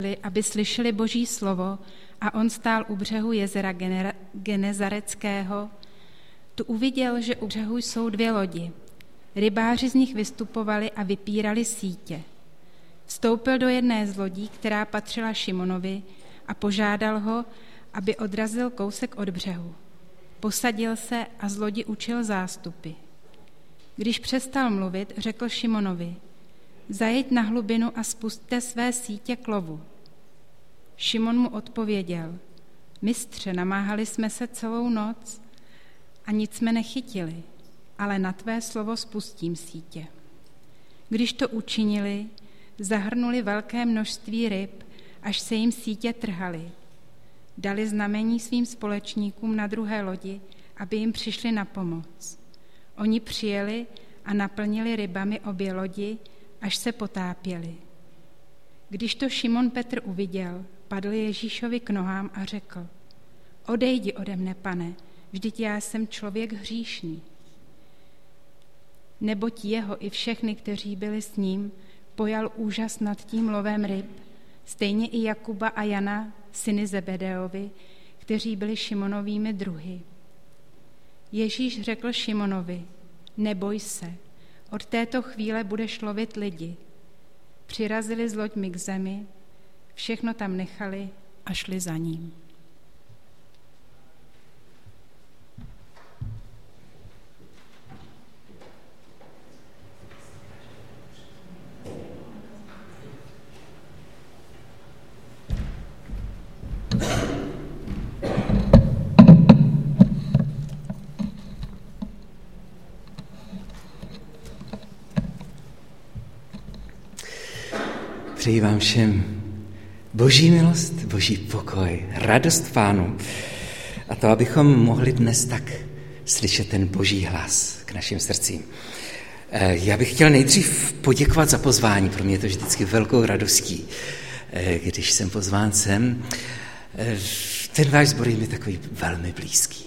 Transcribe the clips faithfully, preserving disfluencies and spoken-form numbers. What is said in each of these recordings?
aby slyšeli Boží slovo, a on stál u břehu jezera Genezareckého. Tu uviděl, že u břehu jsou dvě lodi. Rybáři z nich vystupovali a vypírali sítě. Vstoupil do jedné z lodí, která patřila Šimonovi, a požádal ho, aby odrazil kousek od břehu. Posadil se a z lodi učil zástupy. Když přestal mluvit, řekl Šimonovi: zajeď na hlubinu a spusťte své sítě k lovu. Šimon mu odpověděl: mistře, namáhali jsme se celou noc a nic jsme nechytili, ale na tvé slovo spustím sítě. Když to učinili, zahrnuli velké množství ryb, až se jim sítě trhaly. Dali znamení svým společníkům na druhé lodi, aby jim přišli na pomoc. Oni přijeli a naplnili rybami obě lodi, až se potápěli. Když to Šimon Petr uviděl, padl Ježíšovi k nohám a řekl: odejdi ode mne, Pane, vždyť já jsem člověk hříšný. Neboť jeho i všechny, kteří byli s ním, pojal úžas nad tím lovem ryb, stejně i Jakuba a Jana, syny Zebedeovi, kteří byli Šimonovými druhy. Ježíš řekl Šimonovi: neboj se, od této chvíle budeš lovit lidi. Přirazili s loďmi k zemi, všechno tam nechali a šli za ním. Přeji vám všem Boží milost, Boží pokoj, radost v Pánu a to, abychom mohli dnes tak slyšet ten Boží hlas k našim srdcím. Já bych chtěl nejdřív poděkovat za pozvání, pro mě je to vždycky velkou radostí, když jsem pozván sem. Ten váš sbor je mi takový velmi blízký.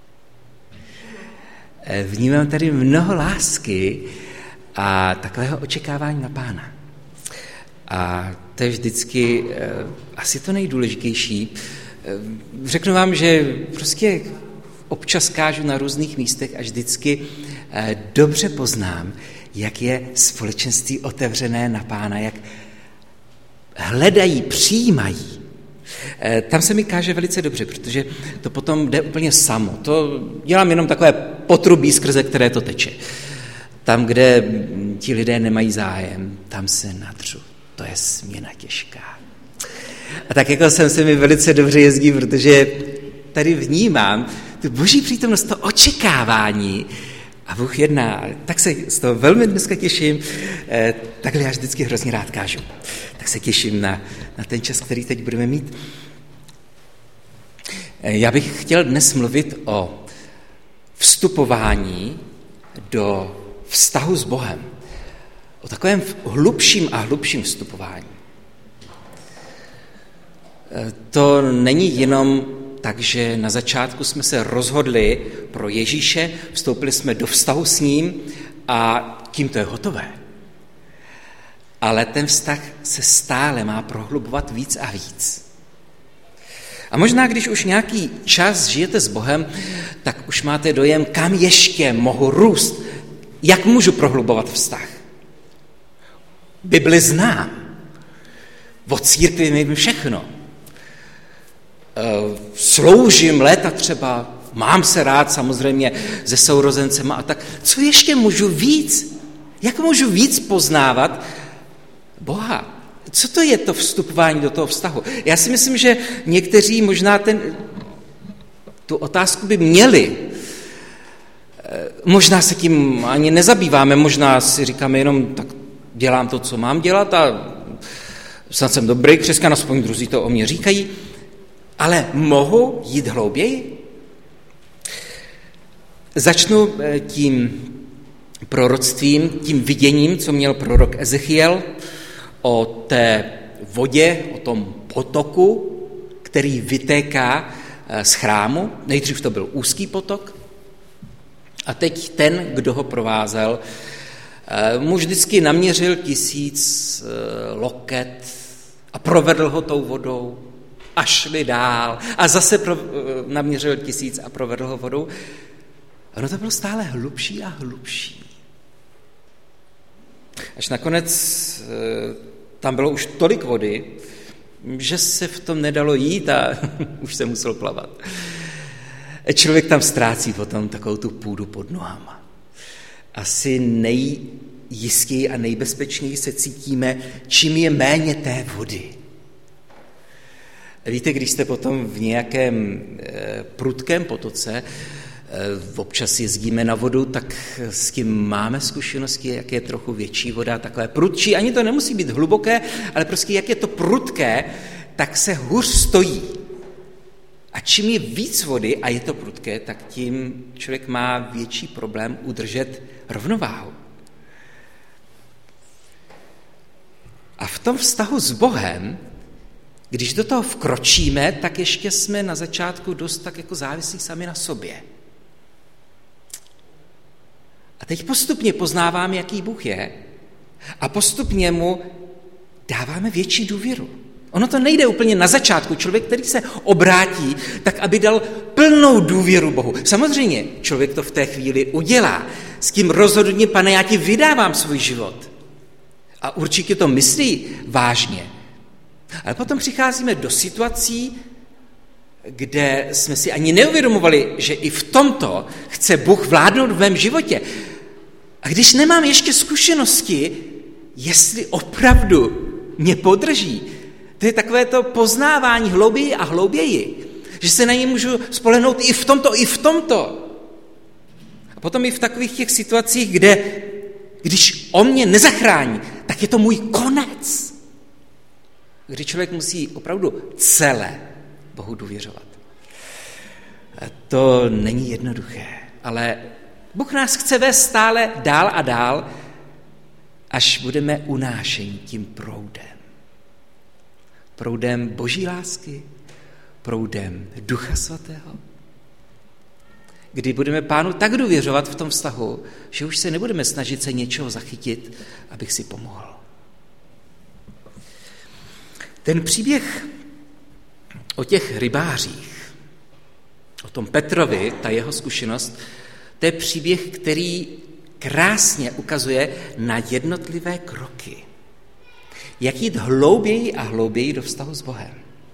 Vnímám tady mnoho lásky a takového očekávání na Pána. A to je vždycky eh, asi to nejdůležitější. Eh, řeknu vám, že prostě občas kážu na různých místech a vždycky eh, dobře poznám, jak je společenství otevřené na Pána, jak hledají, přijímají. Eh, tam se mi káže velice dobře, protože to potom jde úplně samo. To dělám jenom takové potrubí, skrze které to teče. Tam, kde ti lidé nemají zájem, tam se nadřu. To je směna těžká. A tak jako jsem se mi velice dobře jezdí, protože tady vnímám tu Boží přítomnost, to očekávání a Bůh jedná. Tak se z toho velmi dneska těším. Takhle já vždycky hrozně rád kážu. Tak se těším na, na ten čas, který teď budeme mít. Já bych chtěl dnes mluvit o vstupování do vztahu s Bohem. O takovém hlubším a hlubším vstupování. To není jenom tak, že na začátku jsme se rozhodli pro Ježíše, vstoupili jsme do vztahu s ním a tím to je hotové. Ale ten vztah se stále má prohlubovat víc a víc. A možná, když už nějaký čas žijete s Bohem, tak už máte dojem, kam ještě mohu růst, jak můžu prohlubovat vztah. Bibli znám. O církvi vím všechno. Sloužím léta třeba, mám se rád samozřejmě se sourozencema a tak. Co ještě můžu víc? Jak můžu víc poznávat Boha? Co to je to vstupování do toho vztahu? Já si myslím, že někteří možná ten, tu otázku by měli. Možná se tím ani nezabýváme, možná si říkáme jenom tak dělám to, co mám dělat a snad jsem dobrý křesťan, aspoň druzí to o mě říkají, ale mohu jít hlouběji? Začnu tím proroctvím, tím viděním, co měl prorok Ezechiel o té vodě, o tom potoku, který vytéká z chrámu. Nejdřív to byl úzký potok a teď ten, kdo ho provázel, mu vždycky naměřil tisíc loket a provedl ho tou vodou a šli dál a zase pro, naměřil tisíc a provedl ho vodou. Ono to bylo stále hlubší a hlubší. Až nakonec tam bylo už tolik vody, že se v tom nedalo jít a už se musel plavat. Člověk tam ztrácí potom takovou tu půdu pod nohama. Asi nejjistěji a nejbezpečněji se cítíme, čím je méně té vody. Víte, když jste potom v nějakém prudkém potoce, občas jezdíme na vodu, tak s tím máme zkušenosti, jak je trochu větší voda, takové prudčí, ani to nemusí být hluboké, ale prostě jak je to prudké, tak se hůř stojí. A čím je víc vody a je to prudké, tak tím člověk má větší problém udržet rovnováhu. A v tom vztahu s Bohem, když do toho vkročíme, tak ještě jsme na začátku dost tak jako závislí sami na sobě. A teď postupně poznáváme, jaký Bůh je a postupně mu dáváme větší důvěru. Ono to nejde úplně na začátku. Člověk, který se obrátí, tak aby dal plnou důvěru Bohu. Samozřejmě, člověk to v té chvíli udělá. S tím rozhodně, Pane, já ti vydávám svůj život. A určitě to myslí vážně. Ale potom přicházíme do situací, kde jsme si ani neuvědomovali, že i v tomto chce Bůh vládnout v mém životě. A když nemám ještě zkušenosti, jestli opravdu mě podrží, to je takové to poznávání hlouběji a hlouběji, že se na něj můžu spolehnout i v tomto, i v tomto. A potom i v takových těch situacích, kde když on mě nezachrání, tak je to můj konec. Kdy člověk musí opravdu celé Bohu důvěřovat. To není jednoduché, ale Bůh nás chce vést stále dál a dál, až budeme unášeni tím proudem. Proudem Boží lásky, proudem Ducha Svatého. Kdy budeme Pánu tak důvěřovat v tom vztahu, že už se nebudeme snažit se něčeho zachytit, abych si pomohl. Ten příběh o těch rybářích, o tom Petrovi, ta jeho zkušenost, to je příběh, který krásně ukazuje na jednotlivé kroky. Jak jít hlouběji a hlouběji do vztahu s Bohem.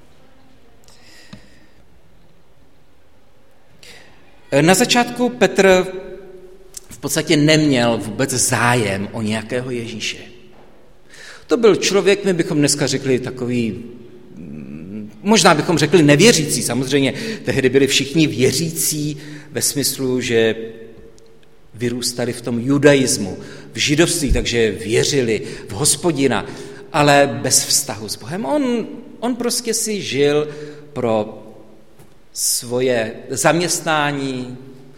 Na začátku Petr v podstatě neměl vůbec zájem o nějakého Ježíše. To byl člověk, my bychom dneska řekli takový, možná bychom řekli nevěřící, samozřejmě tehdy byli všichni věřící ve smyslu, že vyrůstali v tom judaismu, v židovství, takže věřili v Hospodina, ale bez vztahu s Bohem. On, on prostě si žil pro svoje zaměstnání,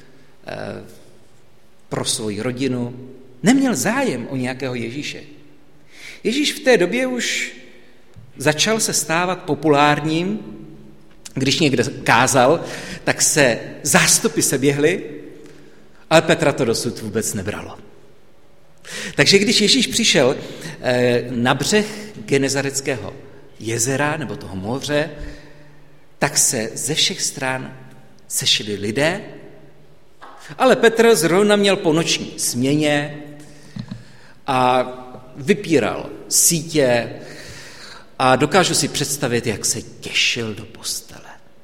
pro svoji rodinu. Neměl zájem o nějakého Ježíše. Ježíš v té době už začal se stávat populárním. Když někde kázal, tak se zástupy se běhly, ale Petra to dosud vůbec nebralo. Takže když Ježíš přišel na břeh Genezareckého jezera nebo toho moře, tak se ze všech stran sešli lidé, ale Petr zrovna měl po noční směně a vypíral sítě a dokážu si představit, jak se těšil do postele.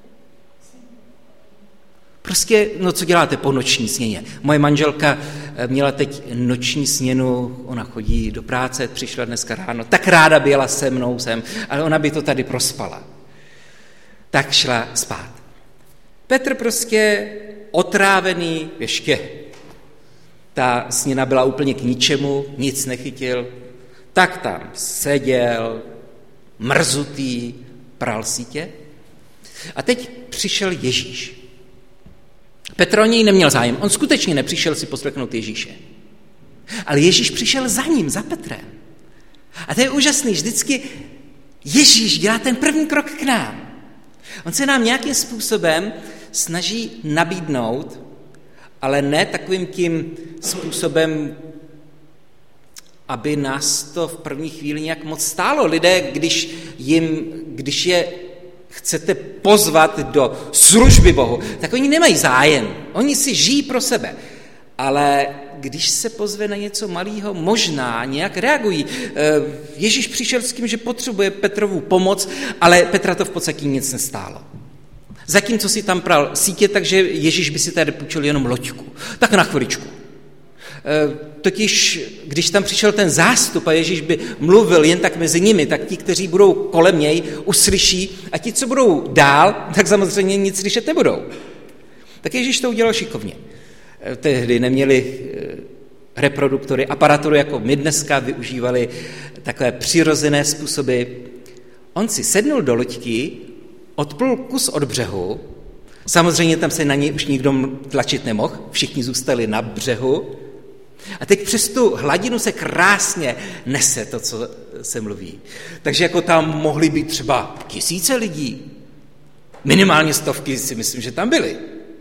Prostě, no co děláte po noční směně? Moje manželka měla teď noční směnu, ona chodí do práce, přišla dneska ráno, tak ráda byla se mnou sem, ale ona by to tady prospala. Tak šla spát. Petr prostě otrávený, ještě ta směna byla úplně k ničemu, nic nechytil, tak tam seděl, mrzutý, pral sítě. A teď přišel Ježíš. Petr o něj neměl zájem, on skutečně nepřišel si poslechnout Ježíše. Ale Ježíš přišel za ním, za Petrem. A to je úžasný, vždycky Ježíš dělá ten první krok k nám. On se nám nějakým způsobem snaží nabídnout, ale ne takovým tím způsobem, aby nás to v první chvíli nějak moc stálo. Lidé, když, jim, když je chcete pozvat do služby Bohu, tak oni nemají zájem. Oni si žijí pro sebe. Ale když se pozve na něco malého, možná nějak reagují. Ježíš přišel s tím, že potřebuje Petrovu pomoc, ale Petra to v podstatě nic nestálo. Zatímco si tam pral sítě, takže Ježíš by si tady půjčil jenom loďku. Tak na chviličku. Totiž, když tam přišel ten zástup a Ježíš by mluvil jen tak mezi nimi, tak ti, kteří budou kolem něj, uslyší a ti, co budou dál, tak samozřejmě nic slyšet nebudou. Tak Ježíš to udělal šikovně. Tehdy neměli reproduktory, aparatury, jako my dneska, využívali takové přirozené způsoby. On si sednul do loďky, odplul kus od břehu, samozřejmě tam se na něj už nikdo tlačit nemohl, všichni zůstali na břehu a teď přes tu hladinu se krásně nese to, co se mluví. Takže jako tam mohly být třeba tisíce lidí, minimálně stovky si myslím, že tam byly.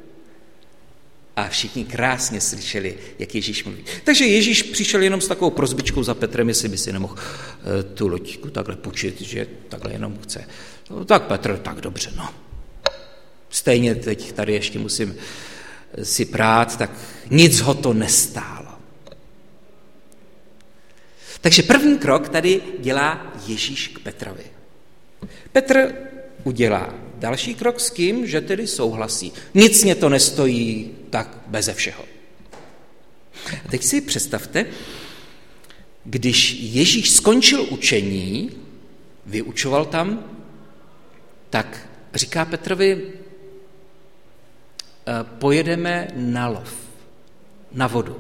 A všichni krásně slyšeli, jak Ježíš mluví. Takže Ježíš přišel jenom s takovou prosbičkou za Petrem, jestli by si nemohl tu loďku takhle půjčit, že takhle jenom chce. No, tak Petr, tak dobře, no. Stejně teď tady ještě musím si prát, tak nic ho to nestálo. Takže první krok tady dělá Ježíš k Petrovi. Petr udělá další krok s tím, že tedy souhlasí. Nic mě to nestojí, tak beze všeho. A teď si představte, když Ježíš skončil učení, vyučoval tam, tak říká Petrovi, pojedeme na lov, na vodu,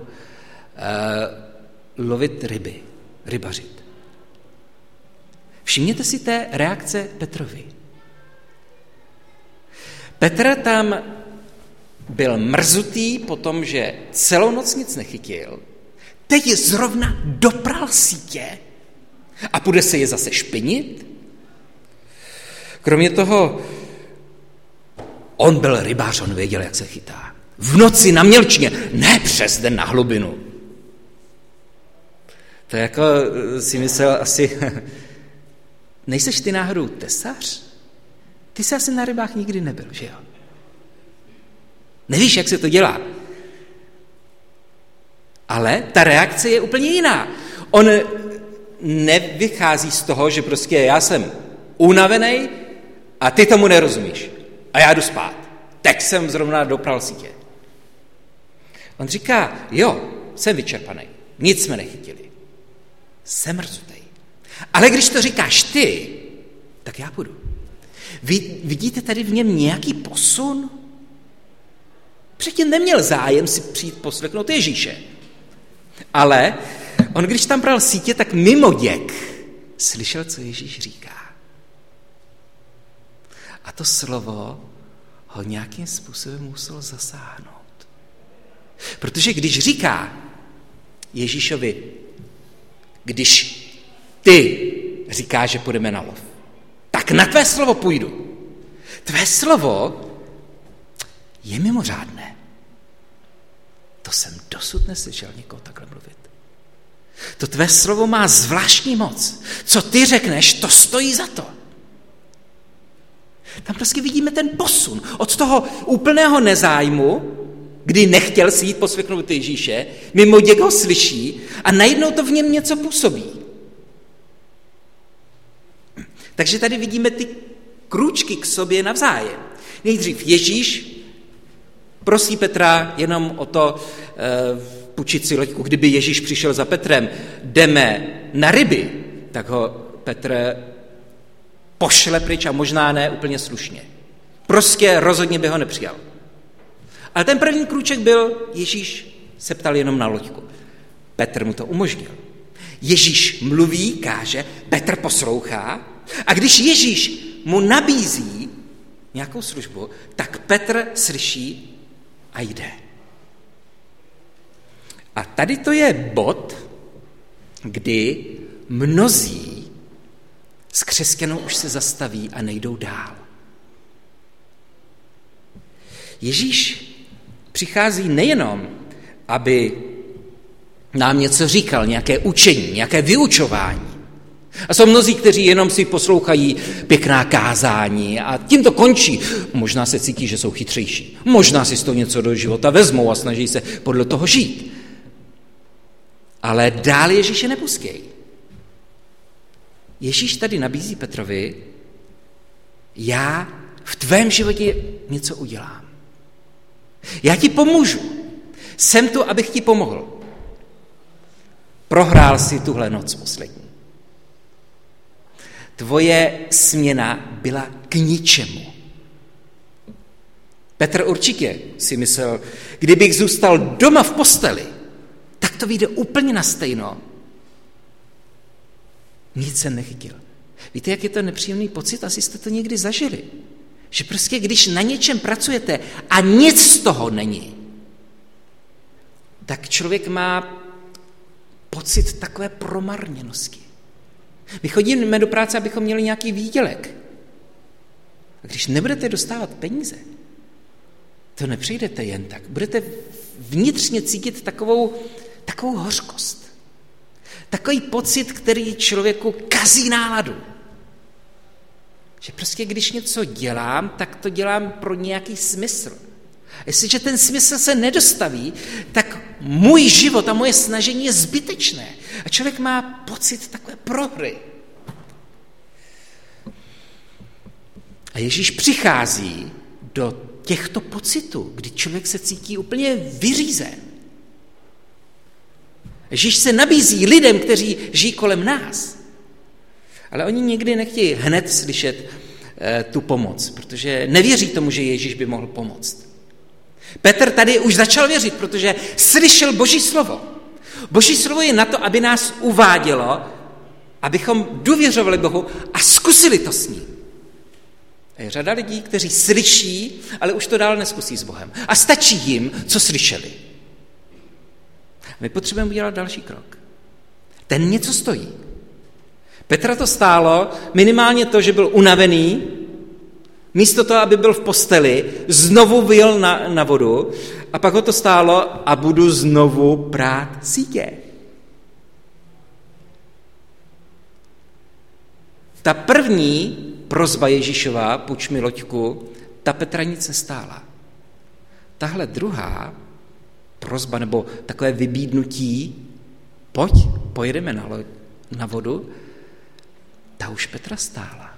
lovit ryby, rybařit. Všimněte si té reakce Petrovi. Petr tam byl mrzutý po tom, že celou noc nic nechytil, teď je zrovna dopral sítě a půjde se je zase špinit. Kromě toho, on byl rybář, on věděl, jak se chytá. V noci na mělčině, ne přes den na hlubinu. To jako si myslel asi, nejseš ty náhodou tesař? Ty jsi asi na rybách nikdy nebyl, že jo? Nevíš, jak se to dělá. Ale ta reakce je úplně jiná. On nevychází z toho, že prostě já jsem unavený a ty tomu nerozumíš. A já jdu spát. Teď jsem zrovna dopral sítě. On říká, jo, jsem vyčerpaný. Nic jsme nechytili. Jsem mrzutej. Ale když to říkáš ty, tak já půjdu. Vy vidíte tady v něm nějaký posun? Předtím neměl zájem si přijít poslechnout Ježíše. Ale on, když tam bral sítě, tak mimo děk slyšel, co Ježíš říká. A to slovo ho nějakým způsobem muselo zasáhnout. Protože když říká Ježíšovi, když ty říkáš, že půjdeme na lov, tak na tvé slovo půjdu. Tvé slovo je mimořádné. To jsem dosud neslyšel někoho takhle mluvit. To tvé slovo má zvláštní moc. Co ty řekneš, to stojí za to. Tam prostě vidíme ten posun od toho úplného nezájmu, kdy nechtěl si jít poslechnout Ježíše, mimo děk ho slyší a najednou to v něm něco působí. Takže tady vidíme ty krůčky k sobě navzájem. Nejdřív Ježíš prosí Petra jenom o to e, půjčit si loďku. Kdyby Ježíš přišel za Petrem, jdeme na ryby, tak ho Petr pošle pryč a možná ne úplně slušně. Prostě rozhodně by ho nepřijal. Ale ten první krůček byl, Ježíš se ptal jenom na loďku. Petr mu to umožnil. Ježíš mluví, káže, Petr poslouchá a když Ježíš mu nabízí nějakou službu, tak Petr slyší a jde. A tady to je bod, kdy mnozí z křesťanů už se zastaví a nejdou dál. Ježíš přichází nejenom, aby nám něco říkal, nějaké učení, nějaké vyučování. A jsou mnozí, kteří jenom si poslouchají pěkná kázání a tím to končí. Možná se cítí, že jsou chytřejší. Možná si z toho něco do života vezmou a snaží se podle toho žít. Ale dál Ježíše nepustějí. Ježíš tady nabízí Petrovi, já v tvém životě něco udělám. Já ti pomůžu. Jsem tu, abych ti pomohl. Prohrál si tuhle noc poslední. Tvoje směna byla k ničemu. Petr určitě si myslel, kdybych zůstal doma v posteli, tak to vyjde úplně na stejno. Nic jsem nechytil. Víte, jak je to nepříjemný pocit? Asi jste to někdy zažili. Že prostě, když na něčem pracujete a nic z toho není, tak člověk má pocit takové promarněnosti. My chodíme do práce, abychom měli nějaký výdělek. A když nebudete dostávat peníze, to nepřejdete jen tak. Budete vnitřně cítit takovou, takovou hořkost. Takový pocit, který člověku kazí náladu. Že prostě když něco dělám, tak to dělám pro nějaký smysl. A jestliže ten smysl se nedostaví, tak můj život a moje snažení je zbytečné. A člověk má pocit takové prohry. A Ježíš přichází do těchto pocitů, kdy člověk se cítí úplně vyřízen. Ježíš se nabízí lidem, kteří žijí kolem nás. Ale oni nikdy nechtějí hned slyšet e, tu pomoc, protože nevěří tomu, že Ježíš by mohl pomoct. Petr tady už začal věřit, protože slyšel Boží slovo. Boží slovo je na to, aby nás uvádělo, abychom důvěřovali Bohu a zkusili to s ním. A je řada lidí, kteří slyší, ale už to dál neskusí s Bohem. A stačí jim, co slyšeli. My potřebujeme udělat další krok. Ten něco stojí. Petra to stálo minimálně to, že byl unavený, místo toho, aby byl v posteli, znovu vyjel na, na vodu a pak ho to stálo a budu znovu prát sítě. Ta první prosba Ježíšova, půjč mi loďku, ta Petra nic nestála. Tahle druhá prosba nebo takové vybídnutí, pojď, pojedeme na, loď, na vodu, ta už Petra stála.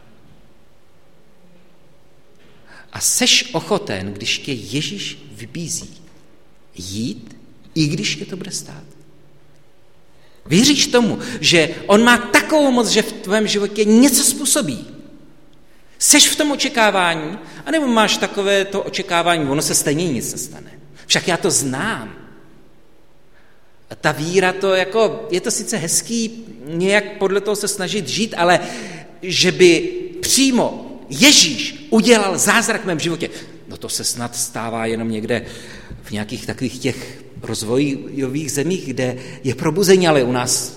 A seš ochoten, když tě Ježíš vybízí, jít, i když tě to bude stát. Věříš tomu, že on má takovou moc, že v tvém životě něco způsobí. Seš v tom očekávání, anebo máš takové to očekávání, ono se stejně nic nestane. Však já to znám. A ta víra, to jako, je to sice hezký nějak podle toho se snažit žít, ale že by přímo Ježíš udělal zázrak v mém životě, no to se snad stává jenom někde v nějakých takových těch rozvojových zemích, kde je probuzení, ale u nás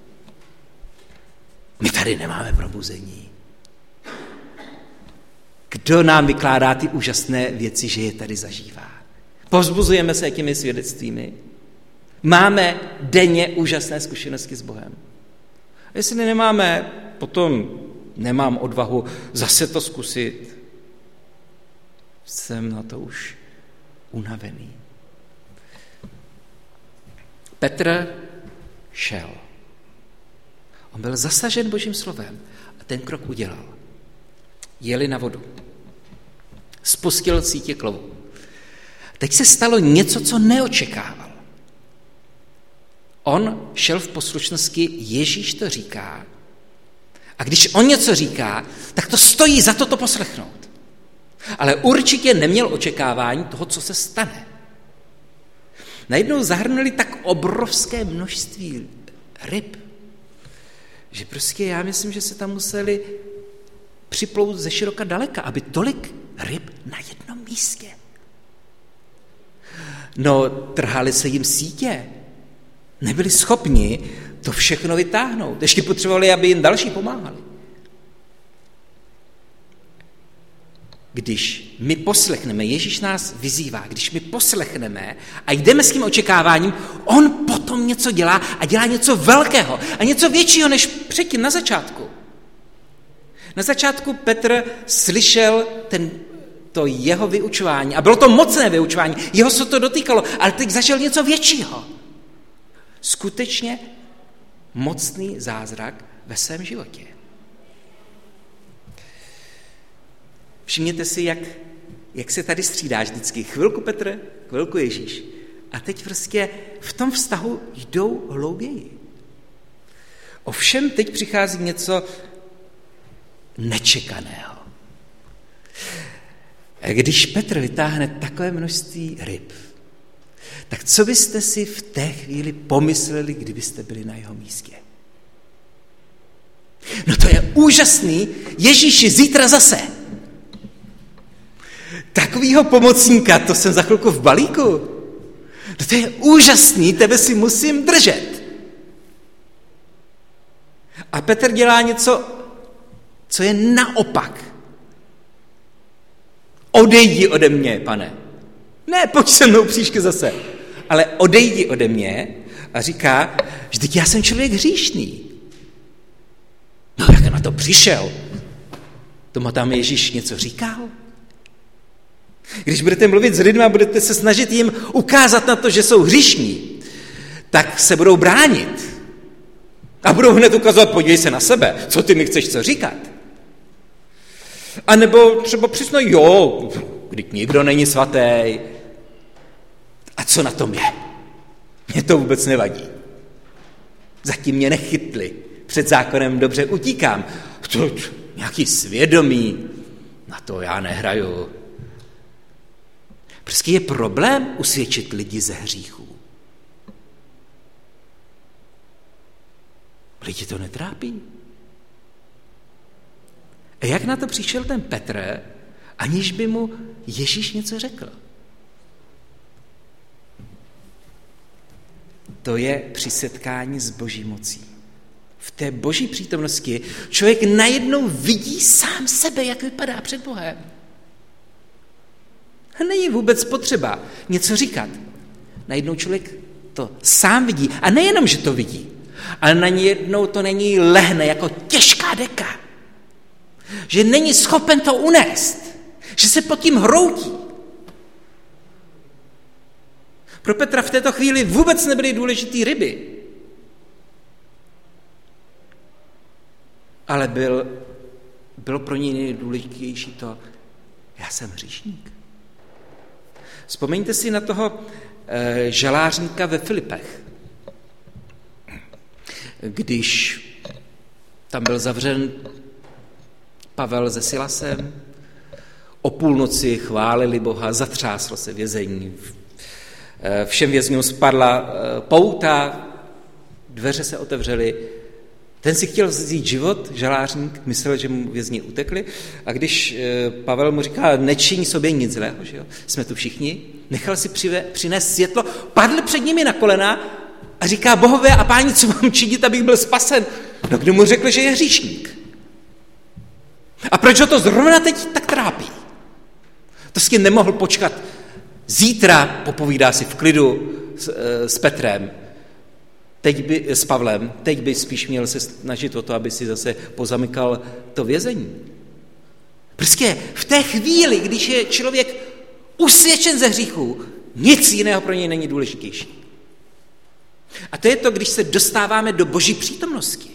my tady nemáme probuzení. Kdo nám vykládá ty úžasné věci, že je tady zažívá? Povzbuzujeme se těmi svědectvími. Máme denně úžasné zkušenosti s Bohem. A jestli nemáme, potom nemám odvahu zase to zkusit. Jsem na to už unavený. Petr šel. On byl zasažen Božím slovem a ten krok udělal. Jeli na vodu. Spustil sítě k lovu. Teď se stalo něco, co neočekával. On šel v poslušnosti, Ježíš to říká, a když on něco říká, tak to stojí za to to poslechnout. Ale určitě neměl očekávání toho, co se stane. Najednou zahrnuli tak obrovské množství ryb, že prostě já myslím, že se tam museli připlout ze široka daleka, aby tolik ryb na jednom místě. No, trhali se jim sítě. Nebyli schopni to všechno vytáhnout. Ještě potřebovali, aby jim další pomáhali. Když my poslechneme, Ježíš nás vyzývá, když my poslechneme a jdeme s tím očekáváním, on potom potom něco dělá a dělá něco velkého a něco většího než předtím na začátku. Na začátku Petr slyšel ten, to jeho vyučování a bylo to mocné vyučování, jeho se to dotýkalo, ale teď zažil něco většího. Skutečně mocný zázrak ve svém životě. Všimněte si, jak, jak se tady střídá vždycky. Chvilku Petr, chvilku Ježíš. A teď prostě v tom vztahu jdou hlouběji. Ovšem teď přichází něco nečekaného. Když Petr vytáhne takové množství ryb, tak co byste si v té chvíli pomysleli, kdybyste byli na jeho místě? No to je úžasný, Ježíši, zítra zase. Takovýho pomocníka, to jsem za chvilku v balíku. No to je úžasný, tebe si musím držet. A Petr dělá něco, co je naopak. Odejdi ode mě, pane. Ne, pojď se mnou příště zase. Ale odejdi ode mě a říká, že teď já jsem člověk hříšný. No jak na to přišel? Tomu tam Ježíš něco říkal? Když budete mluvit s lidmi a budete se snažit jim ukázat na to, že jsou hříšní, tak se budou bránit. A budou hned ukazovat, podívej se na sebe, co ty mi chceš co říkat. A nebo třeba přesno, jo, když nikdo není svatý. A co na tom je? Mně to vůbec nevadí. Zatím mě nechytli. Před zákonem dobře utíkám. To, to, nějaký svědomí, na to já nehraju. Prostě je problém usvědčit lidi ze hříchů. Lidi to netrápí. A jak na to přišel ten Petr, aniž by mu Ježíš něco řekl? To je při setkání s Boží mocí. V té Boží přítomnosti člověk najednou vidí sám sebe, jak vypadá před Bohem. A není vůbec potřeba něco říkat. Najednou člověk to sám vidí. A nejenom, že to vidí, ale najednou to není lehne jako těžká deka. Že není schopen to unést. Že se pod tím hroutí. Pro Petra v této chvíli vůbec nebyly důležitý ryby. Ale byl, bylo pro něj nejdůležitější to, já jsem hříšník. Vzpomeňte si na toho e, žalářníka ve Filipech. Když tam byl zavřen Pavel se Silasem, o půlnoci chválili Boha, zatřáslo se vězení. E, všem vězňům spadla e, pouta, dveře se otevřely. Ten si chtěl vzít život, žalářník, myslel, že mu vězni utekli, a když e, Pavel mu říká, nečiň sobě nic zlého, že jo? Jsme tu všichni, nechal si přive, přinést světlo, padl před nimi na kolena a říká, bohové a páni, co mám činit, abych byl spasen? No kdo mu řekl, že je hříšník? A proč ho to zrovna teď tak trápí? To si nemohl počkat. Zítra popovídá si v klidu s, e, s Petrem, teď by, s Pavlem, teď by spíš měl se snažit o to, aby si zase pozamykal to vězení. Prostě v té chvíli, když je člověk usvědčen ze hříchů, nic jiného pro něj není důležitější. A to je to, když se dostáváme do Boží přítomnosti.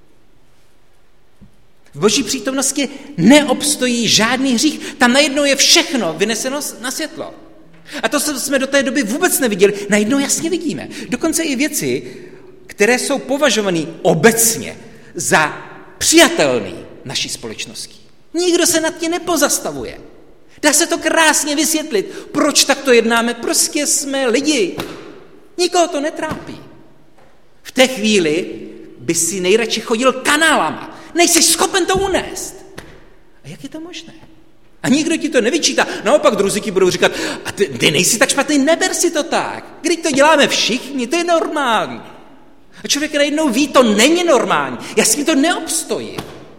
V Boží přítomnosti neobstojí žádný hřích, tam najednou je všechno vyneseno na světlo. A to jsme do té doby vůbec neviděli, najednou jasně vidíme. Dokonce i věci, které jsou považované obecně za přijatelné naší společnosti. Nikdo se nad tím nepozastavuje. Dá se to krásně vysvětlit, proč takto jednáme, prostě jsme lidi. Nikoho to netrápí. V té chvíli by si nejradši chodil kanálama. Nejsi schopen to unést. A jak je to možné? A nikdo ti to nevyčítá. Naopak druzí ti budou říkat, a ty, ty nejsi tak špatný, neber si to tak. Když to děláme všichni, to je normální. A člověk najednou ví, to není normální. Já s tím to neobstojím.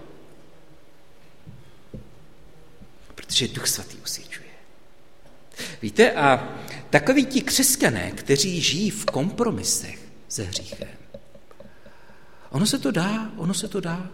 Protože Duch Svatý usvědčuje. Víte, a takoví ti křesťané, kteří žijí v kompromisech, se hříchem. Ono se to dá, ono se to dá.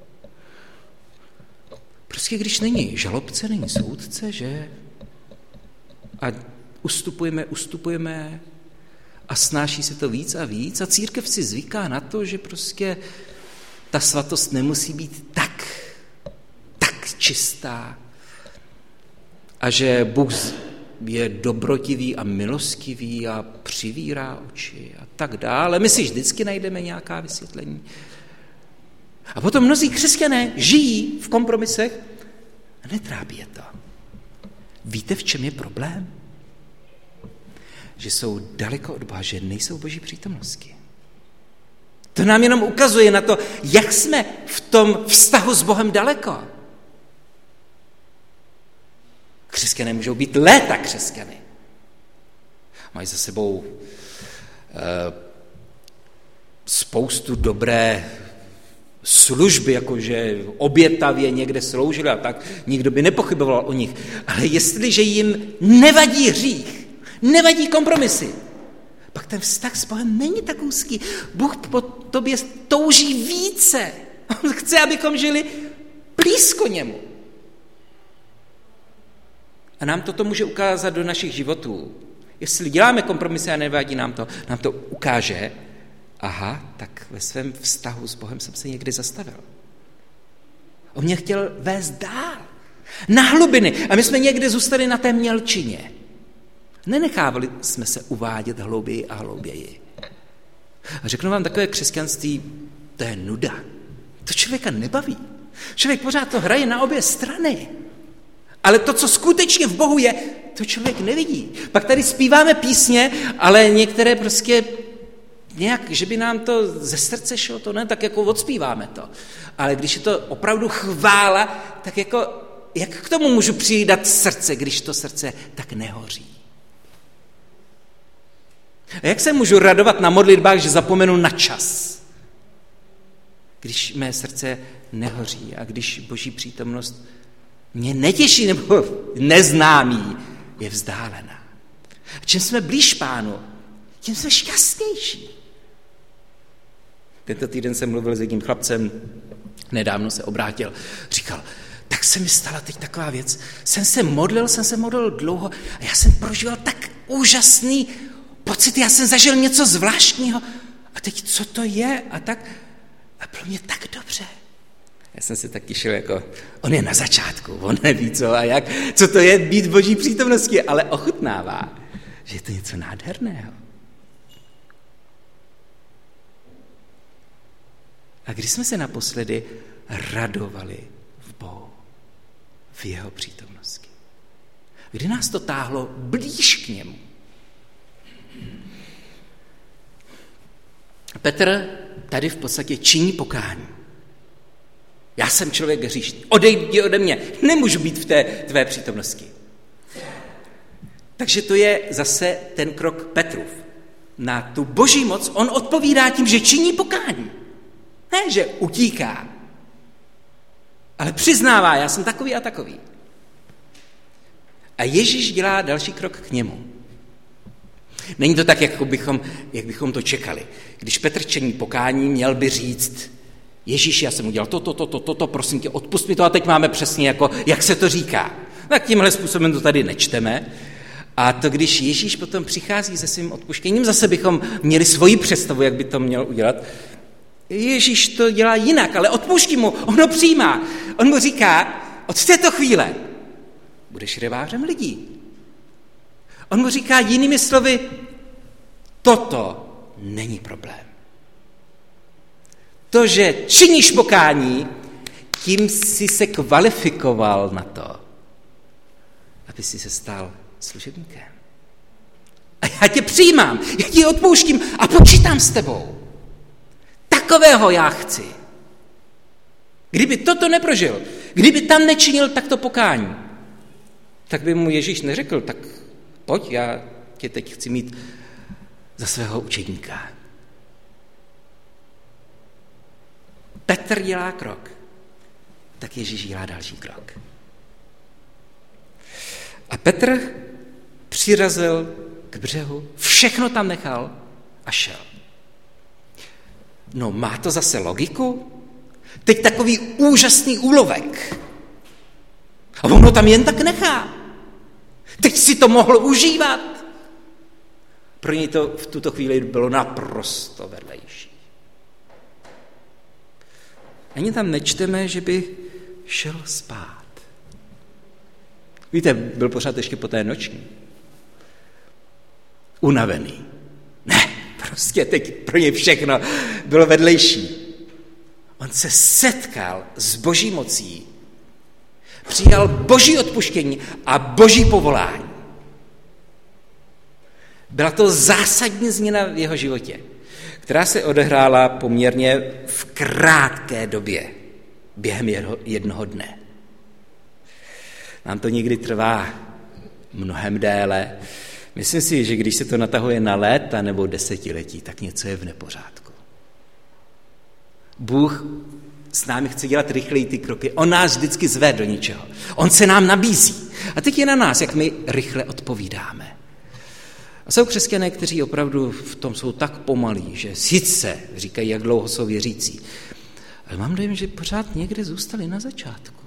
Prostě když není žalobce, není soudce, že? A ustupujeme, ustupujeme a snáší se to víc a víc a církev si zvyká na to, že prostě ta svatost nemusí být tak, tak čistá a že Bůh je dobrotivý a milostivý a přivírá oči a tak dále. My si vždycky najdeme nějaká vysvětlení. A potom mnozí křesťané žijí v kompromisech a netrápí je to. Víte, v čem je problém? Že jsou daleko od Boha, že nejsou v Boží přítomnosti. To nám jenom ukazuje na to, jak jsme v tom vztahu s Bohem daleko. Křesťané můžou být léta křesťany. Mají za sebou e, spoustu dobré služby, jakože obětavě někde sloužili a tak, nikdo by nepochyboval o nich. Ale jestliže jim nevadí hřích, nevadí kompromisy, pak ten vztah s Bohem není tak úzký. Bůh po tobě touží více. On chce, abychom žili blízko němu. A nám toto může ukázat do našich životů. Jestli děláme kompromisy a nevadí nám to, nám to ukáže, aha, tak ve svém vztahu s Bohem jsem se někdy zastavil. On mě chtěl vést dál, na hlubiny. A my jsme někde zůstali na té mělčině. Nenechávali jsme se uvádět hlouběji a hlouběji. A řeknu vám, takové křesťanství, to je nuda. To člověka nebaví. Člověk pořád to hraje na obě strany. Ale to, co skutečně v Bohu je, to člověk nevidí. Pak tady zpíváme písně, ale některé prostě nějak, že by nám to ze srdce šlo, to ne, tak jako odspíváme to. Ale když je to opravdu chvála, tak jako, jak k tomu můžu přidat srdce, když to srdce tak nehoří? A jak se můžu radovat na modlitbách, že zapomenu na čas? Když mé srdce nehoří a když Boží přítomnost mě netěší nebo neznámý je vzdálená. Čím jsme blíž Pánu, tím jsme šťastnější. Tento týden jsem mluvil s jedním chlapcem, nedávno se obrátil, říkal, tak se mi stala teď taková věc, jsem se modlil, jsem se modlil dlouho a já jsem prožíval tak úžasný pocit, já jsem zažil něco zvláštního a teď co to je a tak, a bylo mě tak dobře. Já jsem se tak těšil, jako, on je na začátku, on neví co a jak, co to je být v Boží přítomnosti, ale ochutnává, že je to něco nádherného. A když jsme se naposledy radovali v Bohu, v jeho přítomnosti? Kdy nás to táhlo blíž k němu? Petr tady v podstatě činí pokání. Já jsem člověk hříšný, odejdi ode mě, nemůžu být v té tvé přítomnosti. Takže to je zase ten krok Petrův. Na tu Boží moc on odpovídá tím, že činí pokání. Ne, že utíká, ale přiznává, já jsem takový a takový. A Ježíš dělá další krok k němu. Není to tak, jak bychom, jak bychom to čekali. Když Petr činí pokání, měl by říct, Ježíši, já jsem udělal toto, toto, toto, prosím tě, odpust mi to a teď máme přesně, jako, jak se to říká. Tak tímhle způsobem to tady nečteme. A to, když Ježíš potom přichází se svým odpuštěním, zase bychom měli svoji představu, jak by to měl udělat. Ježíš to dělá jinak, ale odpouští mu, on ho přijímá. On mu říká, od této chvíle budeš rybářem lidí. On mu říká jinými slovy, toto není problém. To, že činíš pokání, tím jsi se kvalifikoval na to, aby jsi se stal služebníkem. A já tě přijímám, já tě odpouštím a počítám s tebou. Takového já chci. Kdyby toto neprožil, kdyby tam nečinil takto pokání, tak by mu Ježíš neřekl, tak pojď, já tě teď chci mít za svého učedníka. Petr dělá krok, tak Ježíš dělá další krok. A Petr přirazil k břehu, všechno tam nechal a šel. No má to zase logiku? Teď takový úžasný úlovek. A on ho tam jen tak nechá. Teď si to mohl užívat. Pro něj to v tuto chvíli bylo naprosto vedlejší. Ani tam nečteme, že by šel spát. Víte, byl pořád ještě po té noční. Unavený. Ne, prostě teď pro něj všechno bylo vedlejší. On se setkal s boží mocí, přijal boží odpuštění a boží povolání. Byla to zásadní změna v jeho životě, která se odehrála poměrně v krátké době, během jednoho dne. Nám to někdy trvá mnohem déle. Myslím si, že když se to natahuje na léta nebo desetiletí, tak něco je v nepořádku. Bůh s námi chce dělat rychleji ty kroky. On nás vždycky zve do něčeho. On se nám nabízí. A teď je na nás, jak my rychle odpovídáme. A jsou křesťané, kteří opravdu v tom jsou tak pomalí, že sice říkají, jak dlouho jsou věřící, ale mám dojem, že pořád někde zůstali na začátku.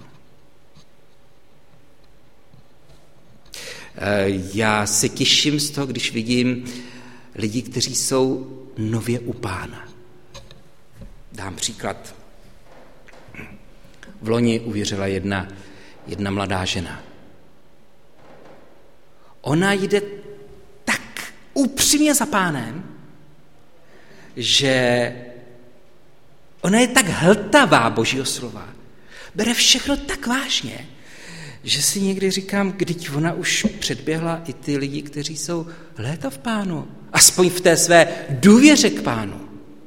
Já se těším z toho, když vidím lidi, kteří jsou nově u Pána. Dám příklad. V loni uvěřila jedna, jedna mladá žena. Ona jde tak upřímně za Pánem, že ona je tak hltavá Božího slova. Bere všechno tak vážně, že si někdy říkám, když ona už předběhla i ty lidi, kteří jsou léta v Pánu. Aspoň v té své důvěře k Pánu.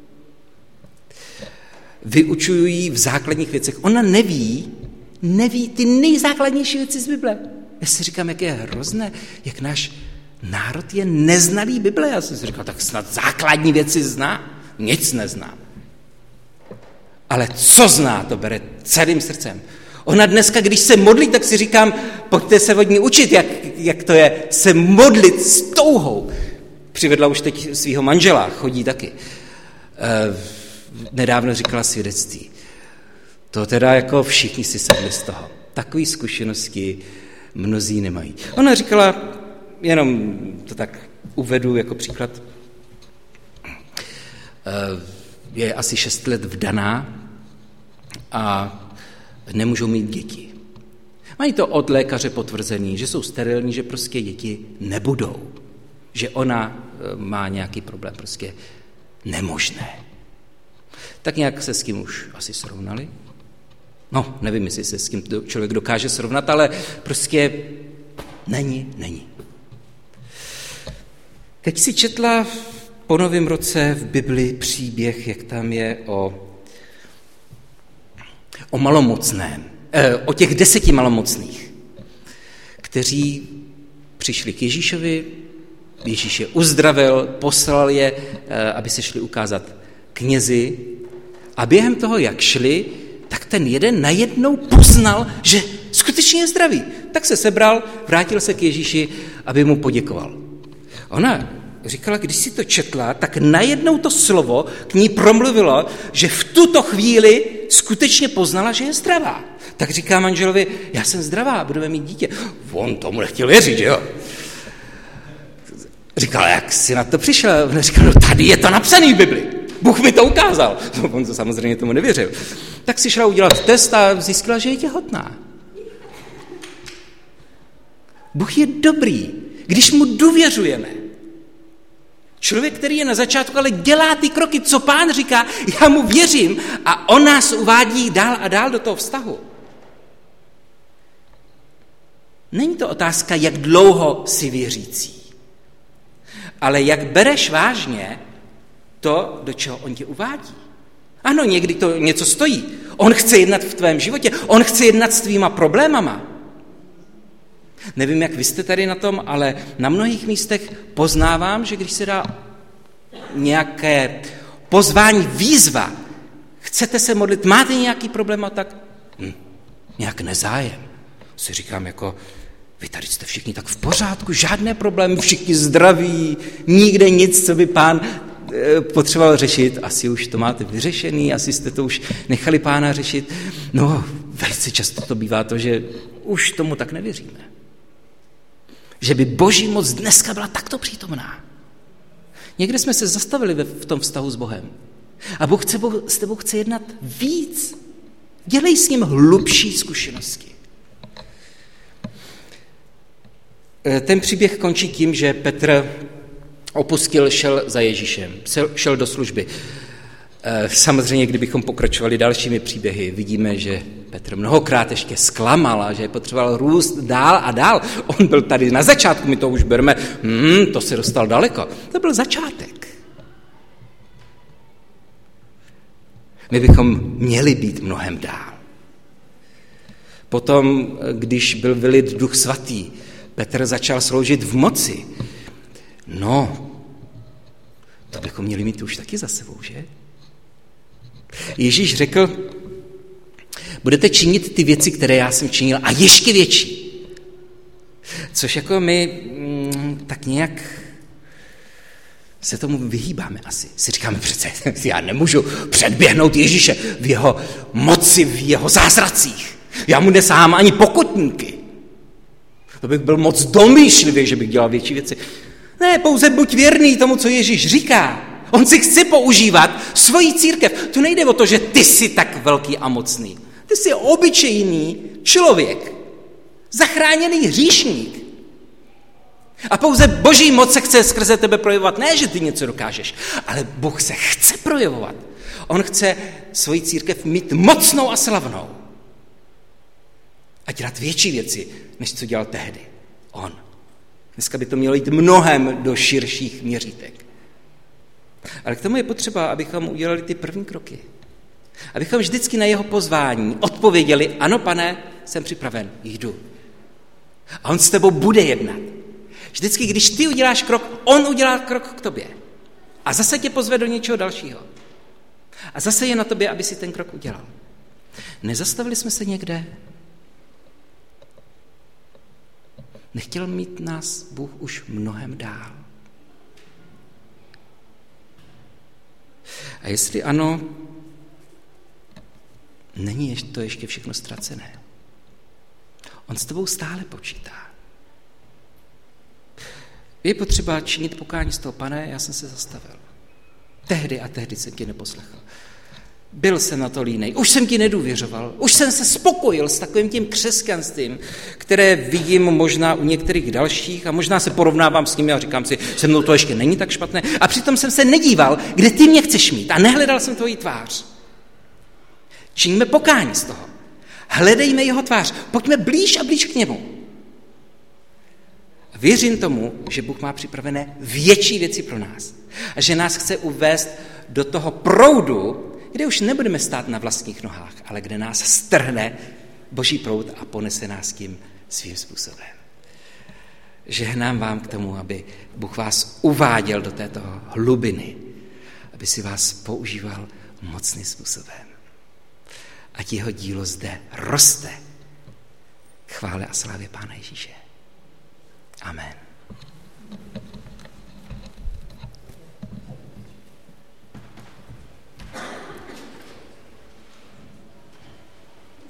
Vyučují v základních věcech. Ona neví, neví ty nejzákladnější věci z Bible. Já si říkám, jak je hrozné, jak náš národ je neznalý Bible. Já jsem si říkal, tak snad základní věci zná. Nic nezná. Ale co zná, to bere celým srdcem. Ona dneska, když se modlí, tak si říkám, pojďte se od ní učit, jak, jak to je se modlit s touhou. Přivedla už teď svého manžela, chodí taky. E, nedávno říkala svědectví. To teda jako všichni si sedli z toho. Takové zkušenosti mnozí nemají. Ona říkala, jenom to tak uvedu jako příklad, je asi šest let vdaná a nemůžou mít děti. Mají to od lékaře potvrzený, že jsou sterilní, že prostě děti nebudou. Že ona má nějaký problém, prostě nemožné. Tak nějak se s kým už asi srovnali. No, nevím, jestli se s kým člověk dokáže srovnat, ale prostě není, není. Teď si četla po novém roce v Bibli příběh, jak tam je o, o malomocném, eh, o těch deseti malomocných, kteří přišli k Ježíšovi, Ježíš je uzdravil, poslal je, eh, aby se šli ukázat knězi, a během toho, jak šli, tak ten jeden najednou poznal, že skutečně je zdravý. Tak se sebral, vrátil se k Ježíši, aby mu poděkoval. Ona říkala, když si to četla, tak najednou to slovo k ní promluvilo, že v tuto chvíli skutečně poznala, že je zdravá. Tak říká manželovi, já jsem zdravá, budeme mít dítě. On tomu nechtěl věřit, že jo? Říkala, jak jsi na to přišel? Ona říkala, no tady je to napsaný v Bibli. Bůh mi to ukázal. No, on to samozřejmě tomu nevěřil. Tak si šla udělat test a zjistila, že je těhotná. Bůh je dobrý, když mu důvěřujeme. Člověk, který je na začátku, ale dělá ty kroky, co Pán říká, já mu věřím a on nás uvádí dál a dál do toho vztahu. Není to otázka, jak dlouho jsi věřící, ale jak bereš vážně to, do čeho on tě uvádí. Ano, někdy to něco stojí. On chce jednat v tvém životě, on chce jednat s tvýma problémama. Nevím, jak vy jste tady na tom, ale na mnohých místech poznávám, že když se dá nějaké pozvání, výzva, chcete se modlit, máte nějaký problém a tak, hm, nějak nezájem. Si říkám jako, vy tady jste všichni tak v pořádku, žádné problémy, všichni zdraví, nikde nic, co by Pán potřeboval řešit, asi už to máte vyřešený, asi jste to už nechali Pána řešit. No, velice často to bývá to, že už tomu tak nevěříme. Že by Boží moc dneska byla takto přítomná. Někde jsme se zastavili v tom vztahu s Bohem. A Bůh chce, s tebou chce jednat víc. Dělej s ním hlubší zkušenosti. Ten příběh končí tím, že Petr opustil, šel za Ježíšem, šel do služby. Samozřejmě, kdybychom pokračovali dalšími příběhy, vidíme, že Petr mnohokrát ještě zklamal a že potřeboval růst dál a dál. On byl tady na začátku, my to už bereme, hmm, to se dostal daleko. To byl začátek. My bychom měli být mnohem dál. Potom, když byl vylit Duch Svatý, Petr začal sloužit v moci. No, to bychom měli mít už taky za sebou, že? Ježíš řekl, budete činit ty věci, které já jsem činil, a ještě větší. Což jako my mm, tak nějak se tomu vyhýbáme asi. Si říkáme přece, já nemůžu předběhnout Ježíše v jeho moci, v jeho zázracích. Já mu nesahám ani pokutníky. To bych byl moc domýšlivý, že bych dělal větší věci. Ne, pouze buď věrný tomu, co Ježíš říká. On si chce používat svoji církev. Tu nejde o to, že ty jsi tak velký a mocný. Ty jsi obyčejný člověk. Zachráněný hříšník. A pouze Boží moc se chce skrze tebe projevovat. Ne, že ty něco dokážeš, ale Bůh se chce projevovat. On chce svoji církev mít mocnou a slavnou. A dělat větší věci, než co dělal tehdy on. Dneska by to mělo jít mnohem do širších měřítek. Ale k tomu je potřeba, abychom udělali ty první kroky. Abychom vždycky na jeho pozvání odpověděli, ano, pane, jsem připraven, jdu. A on s tebou bude jednat. Vždycky, když ty uděláš krok, on udělá krok k tobě. A zase tě pozve do něčeho dalšího. A zase je na tobě, aby si ten krok udělal. Nezastavili jsme se někde? Nechtěl mít nás Bůh už mnohem dál? A jestli ano, není to ještě všechno ztracené. On s tebou stále počítá. Je potřeba činit pokání z toho, pane, já jsem se zastavil. Tehdy a tehdy jsem ti neposlechl. Byl jsem na to línej, už jsem ti nedůvěřoval, už jsem se spokojil s takovým tím křesťanstvím, které vidím možná u některých dalších a možná se porovnávám s nimi a říkám si, se mnou to ještě není tak špatné. A přitom jsem se nedíval, kde ty mě chceš mít a nehledal jsem tvoji tvář. Činíme pokání z toho. Hledejme jeho tvář, pojďme blíž a blíž k němu. Věřím tomu, že Bůh má připravené větší věci pro nás a že nás chce uvést do toho proudu, kde už nebudeme stát na vlastních nohách, ale kde nás strhne Boží proud a ponese nás tím svým způsobem. Žehnám vám k tomu, aby Bůh vás uváděl do této hlubiny, aby si vás používal mocným způsobem. Ať jeho dílo zde roste. Chvále a slávě Pána Ježíše. Amen.